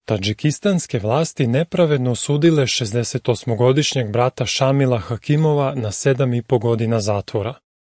Tadžikistanske vlasti nepravedno osudile 68-godišnjeg brata Šamila Hakimova na 7,5 godina zatvora.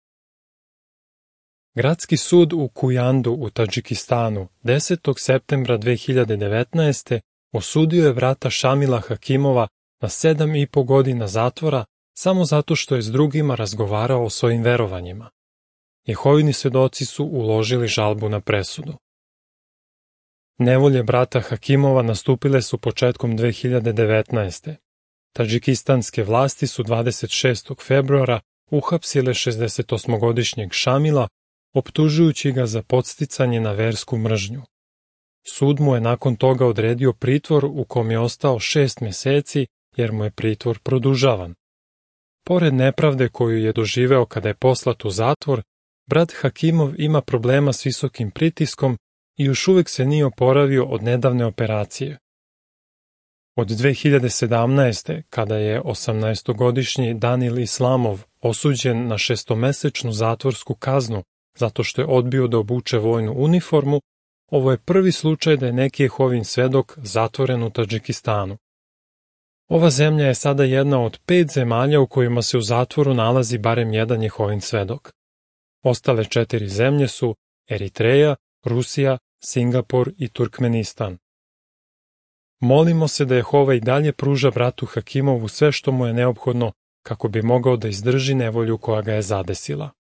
Gradski sud u Kujandu u Tadžikistanu 10. septembra 2019. osudio je brata Šamila Hakimova na 7,5 godina zatvora samo zato što je s drugima razgovarao o svojim verovanjima. Jehovini svedoci su uložili žalbu na presudu. Nevolje brata Hakimova nastupile su početkom 2019. Tadžikistanske vlasti su 26. februara uhapsile 68-godišnjeg Šamila, optužujući ga za podsticanje na versku mržnju. Sud mu je nakon toga odredio pritvor u kom je ostao 6 meseci jer mu je pritvor produžavan. Pored nepravde koju je doživeo kada je poslat u zatvor, brat Hakimov ima problema s visokim pritiskom i još uvijek se nije oporavio od nedavne operacije. Od 2017. kada je 18-godišnji Danil Islamov osuđen na 6-mesečnu zatvorsku kaznu zato što je odbio da obuče vojnu uniformu, ovo je prvi slučaj da je neki Jehovin svedok zatvoren u Tadžikistanu. Ova zemlja je sada jedna od 5 zemalja u kojima se u zatvoru nalazi barem jedan Jehovin svedok. Ostale 4 zemlje su Eritreja, Rusija, Singapur i Turkmenistan. Molimo se da Jehova i dalje pruža bratu Hakimovu sve što mu je neophodno kako bi mogao da izdrži nevolju koja ga je zadesila.